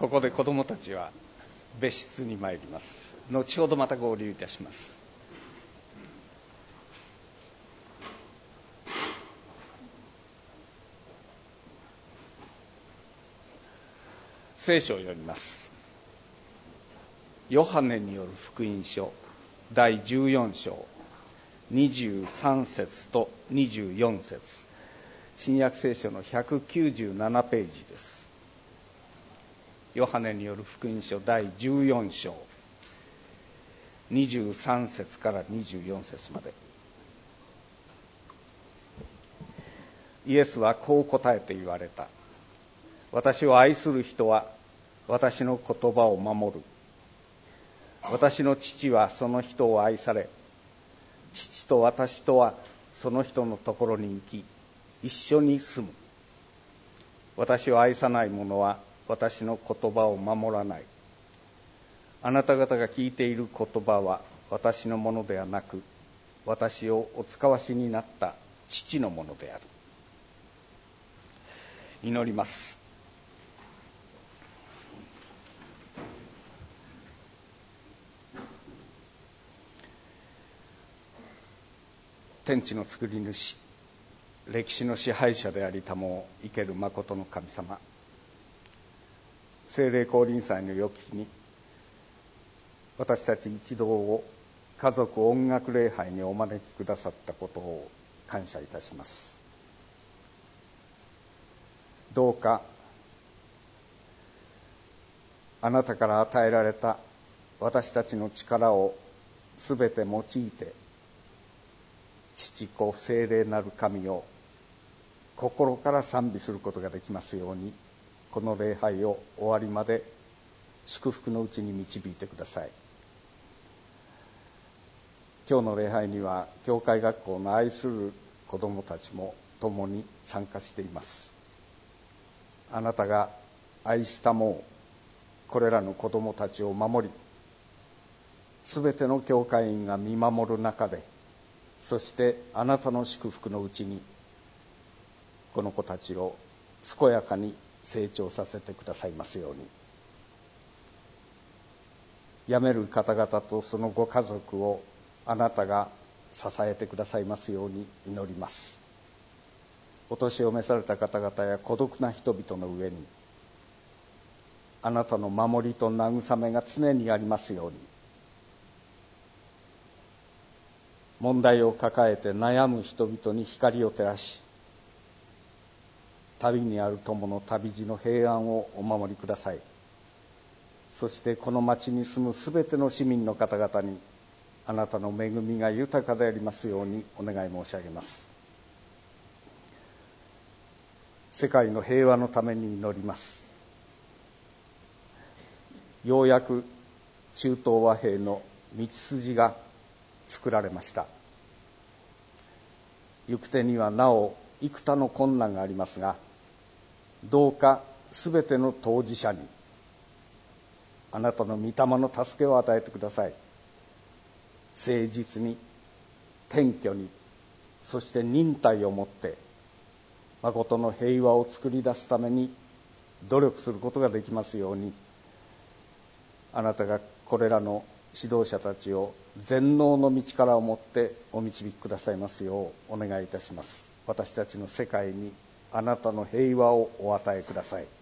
ここで子どもたちは別室に参ります。後ほどまた合流いたします。聖書を読みます。ヨハネによる福音書第14章23節と24節、新約聖書の197ページです。ヨハネによる福音書第14章23節から24節まで。イエスはこう答えて言われた。私を愛する人は私の言葉を守る。私の父はその人を愛され、父と私とはその人のところに行き、一緒に住む。私を愛さない者は私の言葉を守らない。あなた方が聞いている言葉は私のものではなく、私をお使わしになった父のものである。祈ります。天地の作り主、歴史の支配者でありたも生ける誠の神様、聖霊降臨祭の翌日に私たち一同を家族音楽礼拝にお招きくださったことを感謝いたします。どうかあなたから与えられた私たちの力をすべて用いて、父子聖霊なる神を心から賛美することができますように、この礼拝を終わりまで祝福のうちに導いてください。今日の礼拝には教会学校の愛する子どもたちも共に参加しています。あなたが愛したもうこれらの子どもたちを守り、すべての教会員が見守る中で、そしてあなたの祝福のうちにこの子たちを健やかに成長させてくださいますように。病める方々とそのご家族をあなたが支えてくださいますように祈ります。お年を召された方々や孤独な人々の上にあなたの守りと慰めが常にありますように。問題を抱えて悩む人々に光を照らし、旅にある友の旅路の平安をお守りください。そしてこの町に住むすべての市民の方々にあなたの恵みが豊かでありますようにお願い申し上げます。世界の平和のために祈ります。ようやく中東和平の道筋が作られました。行く手にはなお幾多の困難がありますが、どうかすべての当事者にあなたの御霊の助けを与えてください。誠実に、謙虚に、そして忍耐をもって誠の平和を作り出すために努力することができますように、あなたがこれらの指導者たちを全能の道からをもってお導きくださいますようお願いいたします。私たちの世界にあなたの平和をお与えください。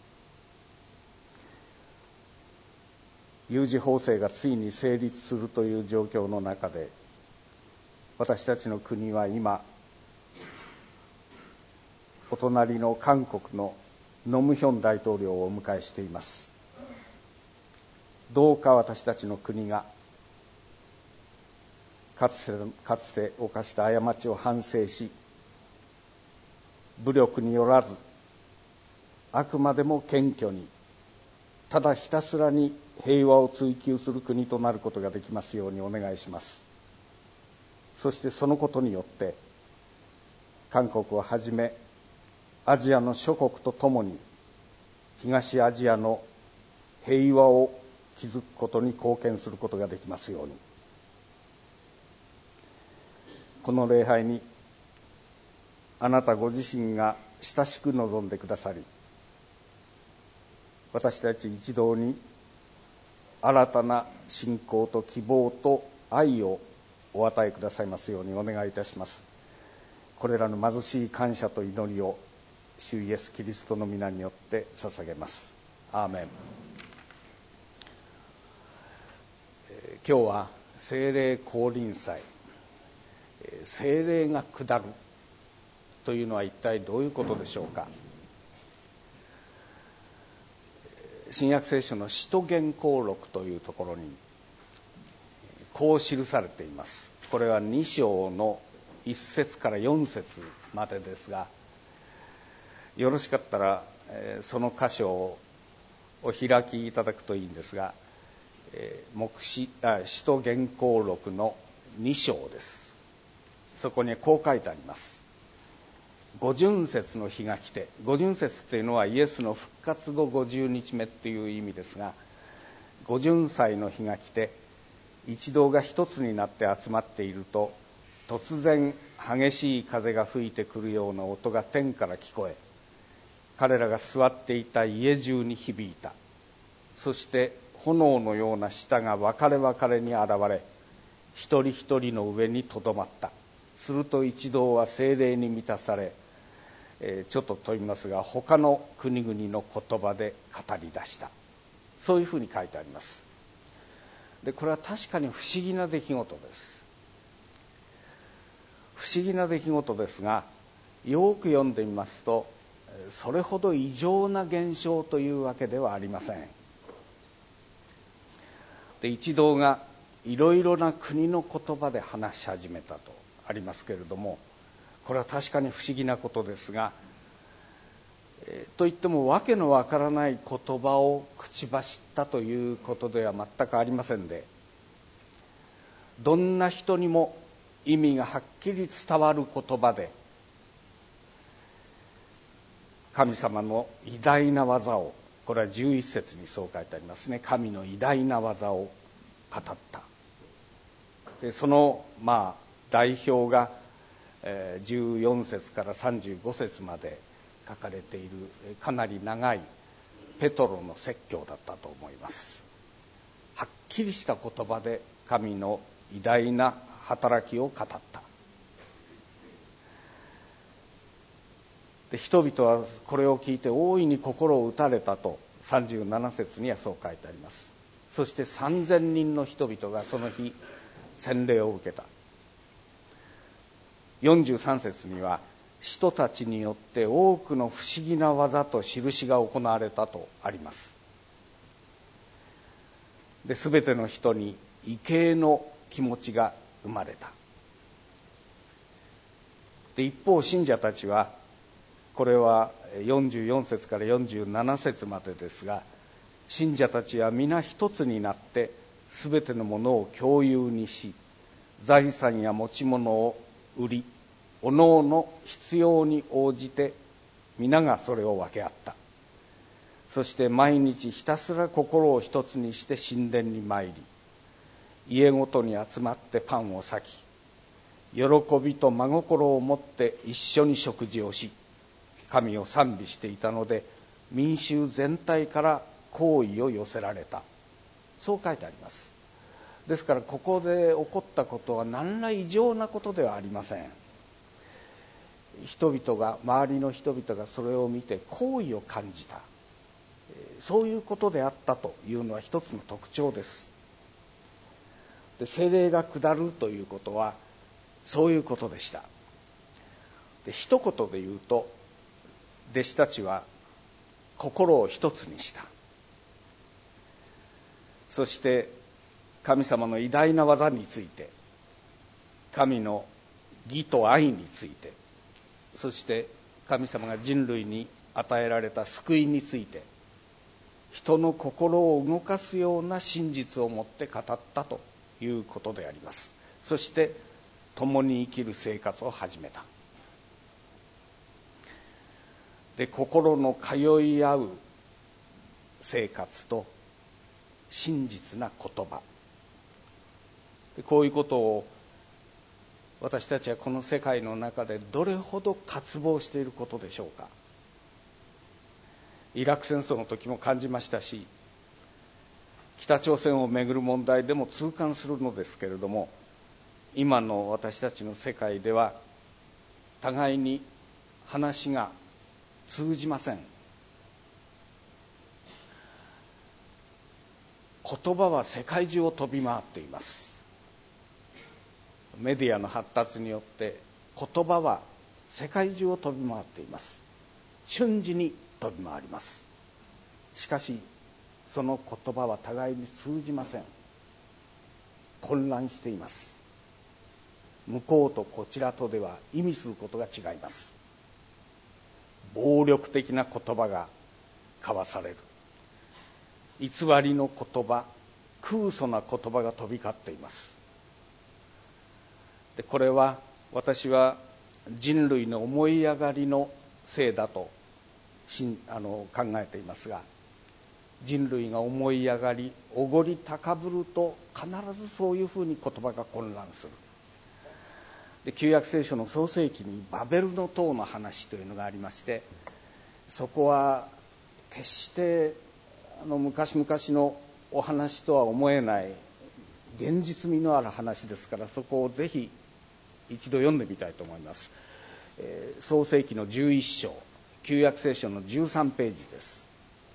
有事法制がついに成立するという状況の中で、私たちの国は今お隣の韓国のノムヒョン大統領をお迎えしています。どうか私たちの国がかつて犯した過ちを反省し、武力によらずあくまでも謙虚に、ただひたすらに平和を追求する国となることができますようにお願いします。そしてそのことによって韓国をはじめアジアの諸国とともに東アジアの平和を築くことに貢献することができますように。この礼拝にあなたご自身が親しく望んでくださり、 私たち一同に新たな信仰と希望と愛をお与えくださいますようにお願いいたします。これらの貧しい感謝と祈りを主イエスキリストの皆によって捧げます。アーメン。今日は聖霊降臨祭、聖霊が下るというのは一体どういうことでしょうか。新約聖書の使徒言行録というところにこう記されています。これは2章の1節から4節までですが、よろしかったらその箇所をお開きいただくといいんですが、使徒言行録の2章です。そこにこう書いてあります。五旬節の日が来て、五旬節っていうのはイエスの復活後50日目っていう意味ですが、五旬祭の日が来て一同が一つになって集まっていると、突然激しい風が吹いてくるような音が天から聞こえ、彼らが座っていた家中に響いた。そして炎のような舌が分かれ分かれに現れ、一人一人の上にとどまった。すると一同は聖霊に満たされ、ちょっと問いますが、他の国々の言葉で語り出した。そういうふうに書いてあります。で、これは確かに不思議な出来事です。不思議な出来事ですが、よく読んでみますと、それほど異常な現象というわけではありません。で、一同がいろいろな国の言葉で話し始めたとありますけれども、これは確かに不思議なことですが、といってもわけのわからない言葉を口走ったということでは全くありませんで、どんな人にも意味がはっきり伝わる言葉で、神様の偉大な技を、これは11節にそう書いてありますね。神の偉大な技を語った。で、その代表が14節から35節まで書かれているかなり長いペトロの説教だったと思います。はっきりした言葉で神の偉大な働きを語った。で、人々はこれを聞いて大いに心を打たれたと37節にはそう書いてあります。そして3000人の人々がその日洗礼を受けた。43節には人たちによって多くの不思議な技と印が行われたとあります。で、全ての人に畏敬の気持ちが生まれた。で、一方信者たちは、これは44節から47節までですが、信者たちは皆一つになって全てのものを共有にし、財産や持ち物を売り、おのおの必要に応じて皆がそれを分け合った。そして毎日ひたすら心を一つにして神殿に参り、家ごとに集まってパンを裂き、喜びと真心を持って一緒に食事をし、神を賛美していたので、民衆全体から好意を寄せられた。そう書いてあります。ですからここで起こったことは何ら異常なことではありません。人々が、周りの人々がそれを見て好意を感じた、そういうことであったというのは一つの特徴です。で、聖霊が下るということはそういうことでした。で、一言で言うと、弟子たちは心を一つにした。そして神様の偉大な技について、神の義と愛について、そして神様が人類に与えられた救いについて、人の心を動かすような真実を持って語ったということであります。そして共に生きる生活を始めた。で、心の通い合う生活と真実な言葉、で、こういうことを私たちはこの世界の中でどれほど渇望していることでしょうか。 イラク戦争の時も感じましたし、北朝鮮をめぐる問題でも痛感するのですけれども、今の私たちの世界では互いに話が通じません。言葉は世界中を飛び回っています。メディアの発達によって言葉は世界中を飛び回っています。瞬時に飛び回ります。しかしその言葉は互いに通じません。混乱しています。向こうとこちらとでは意味することが違います。暴力的な言葉が交わされる。偽りの言葉、空疎な言葉が飛び交っています。でこれは私は人類の思い上がりのせいだと考えていますが、人類が思い上がりおごり高ぶると必ずそういうふうに言葉が混乱する。で旧約聖書の創世記にバベルの塔の話というのがありまして、そこは決して昔々のお話とは思えない現実味のある話ですから、そこをぜひ一度読んでみたいと思います。創世記の11章、旧約聖書の13ページです。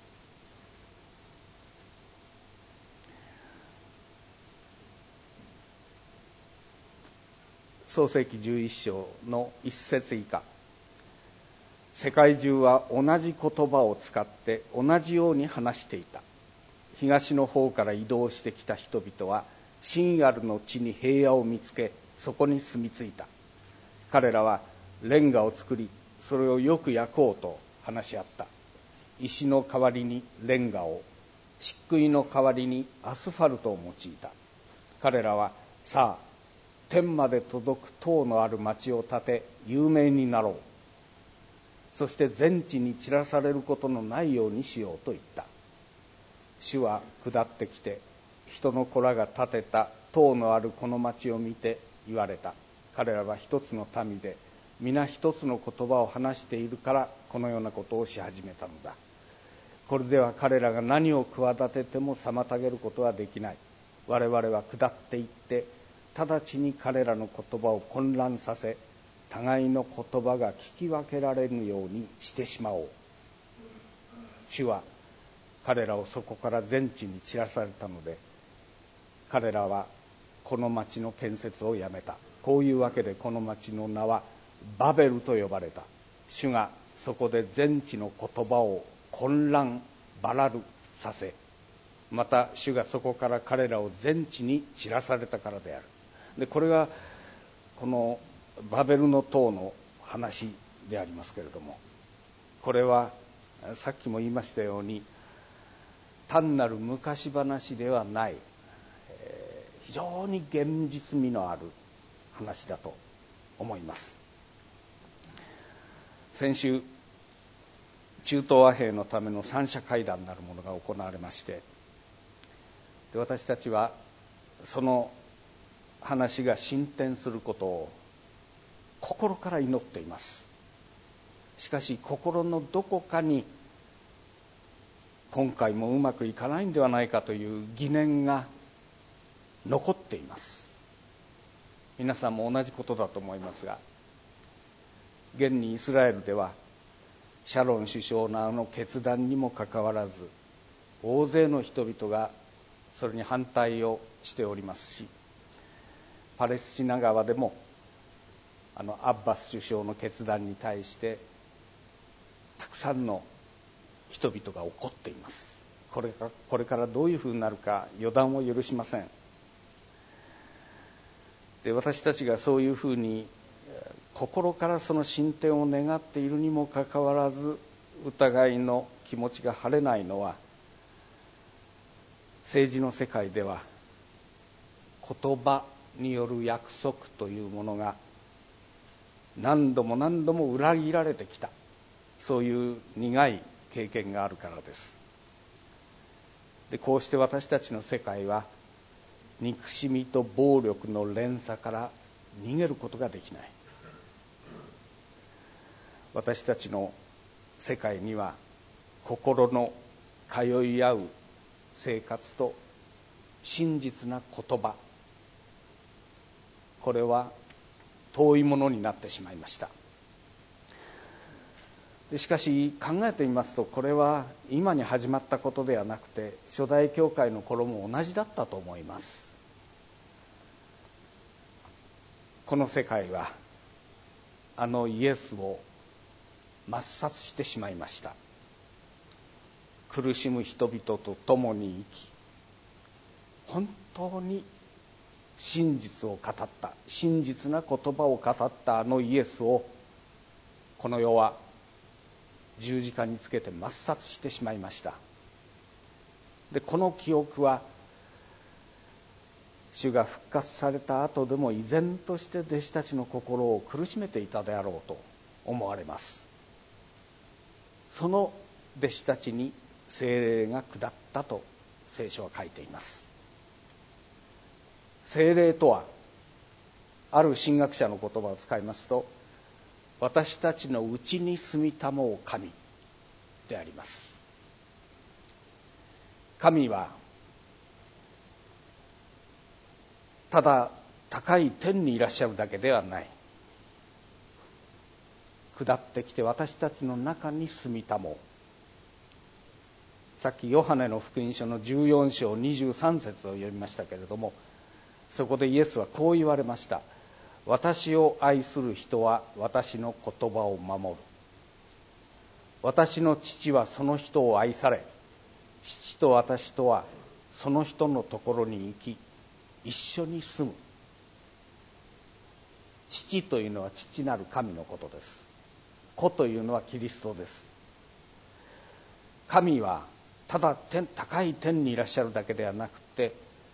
創世記11章の1節以下。世界中は同じ言葉を使って同じように話していた。東の方から移動してきた人々はシンアルの地に平野を見つけ、そこに住み着いた。彼らはレンガを作り、それをよく焼こうと話し合った。石の代わりにレンガを、漆喰の代わりにアスファルトを用いた。彼らは、さあ天まで届く塔のある町を建て有名になろう。そして全地に散らされることのないようにしようと言った。主は下ってきて、人の子らが建てた塔のあるこの町を見て言われた。彼らは一つの民で、皆一つの言葉を話しているからこのようなことをし始めたのだ。これでは彼らが何を企てても妨げることはできない。我々は下っていって直ちに彼らの言葉を混乱させ、互いの言葉が聞き分けられぬようにしてしまおう。主は彼らをそこから全地に散らされたので、彼らはこの町の建設をやめた。こういうわけでこの町の名はバベルと呼ばれた。主がそこで全地の言葉を混乱バラルさせ、また主がそこから彼らを全地に散らされたからである。でこれがこのバベルの塔の話でありますけれども、これはさっきも言いましたように単なる昔話ではない、非常に現実味のある話だと思います。先週中東和平のための三者会談なるものが行われまして、で私たちはその話が進展することを心から祈っています。しかし心のどこかに今回もうまくいかないんではないかという疑念が残っています。皆さんも同じことだと思いますが、現にイスラエルではシャロン首相の決断にもかかわらず、大勢の人々がそれに反対をしておりますし、パレスチナ側でもアッバス首相の決断に対してたくさんの人々が怒っています。これからどういうふうになるか予断を許しません。で私たちがそういうふうに心からその進展を願っているにもかかわらず、疑いの気持ちが晴れないのは、政治の世界では言葉による約束というものが何度も何度も裏切られてきた、そういう苦い経験があるからです。でこうして私たちの世界は憎しみと暴力の連鎖から逃げることができない。私たちの世界には心の通い合う生活と真実な言葉、これは遠いものになってしまいました。しかし考えてみますと、これは今に始まったことではなくて、初代教会の頃も同じだったと思います。この世界はあのイエスを抹殺してしまいました。苦しむ人々と共に生き、本当に真実を語った、真実な言葉を語ったあのイエスを、この世は十字架につけて抹殺してしまいました。で、この記憶は主が復活された後でも依然として弟子たちの心を苦しめていたであろうと思われます。その弟子たちに聖霊が下ったと聖書は書いています。聖霊とは、ある神学者の言葉を使いますと、私たちのうちに住みたもう神であります。神はただ高い天にいらっしゃるだけではない。下ってきて私たちの中に住みたもう。さっきヨハネの福音書の14章23節を読みましたけれども、そこでイエスはこう言われました。私を愛する人は私の言葉を守る。私の父はその人を愛され、父と私とはその人のところに行き、一緒に住む。父というのは父なる神のことです。子というのはキリストです。神はただ高い天にいらっしゃるだけではなくて、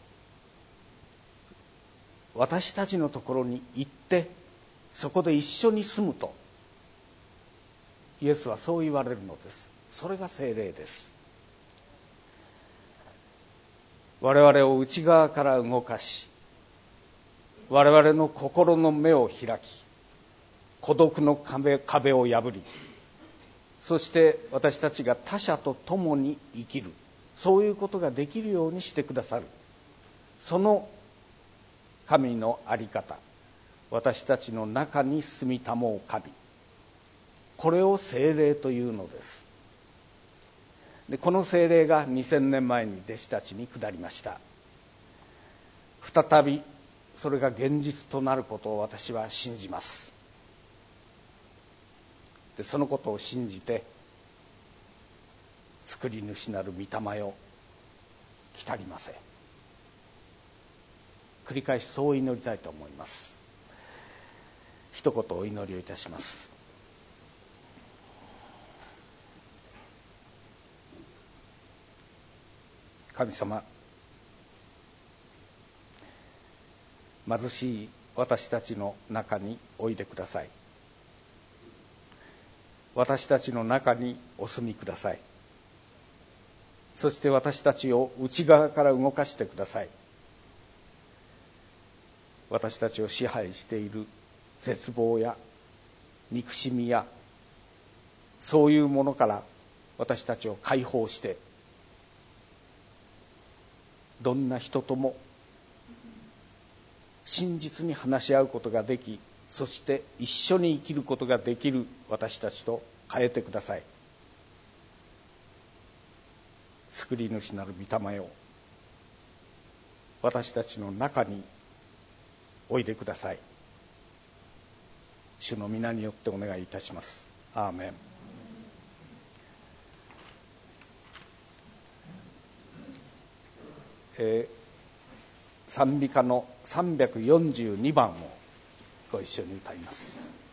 私たちのところに行ってそこで一緒に住むとイエスはそう言われるのです。それが聖霊です。我々を内側から動かし、我々の心の目を開き、孤独の壁を破り、そして私たちが他者と共に生きる、そういうことができるようにしてくださる、その神の在り方、私たちの中に住みたもう神、これを聖霊というのです。で、この聖霊が2000年前に弟子たちに下りました。再びそれが現実となることを私は信じます。で、そのことを信じて、作り主なる御霊よ来たりませ。繰り返しそう祈りたいと思います。一言お祈りをいたします。神様、貧しい私たちの中においでください。私たちの中にお住みください。そして私たちを内側から動かしてください。私たちを支配している絶望や憎しみやそういうものから私たちを解放して、どんな人とも真実に話し合うことができ、そして一緒に生きることができる私たちと変えてください。救い主なる御霊よ、私たちの中においでください。主の皆によってお願いいたします。アーメン。賛美歌の342番をご一緒に歌います。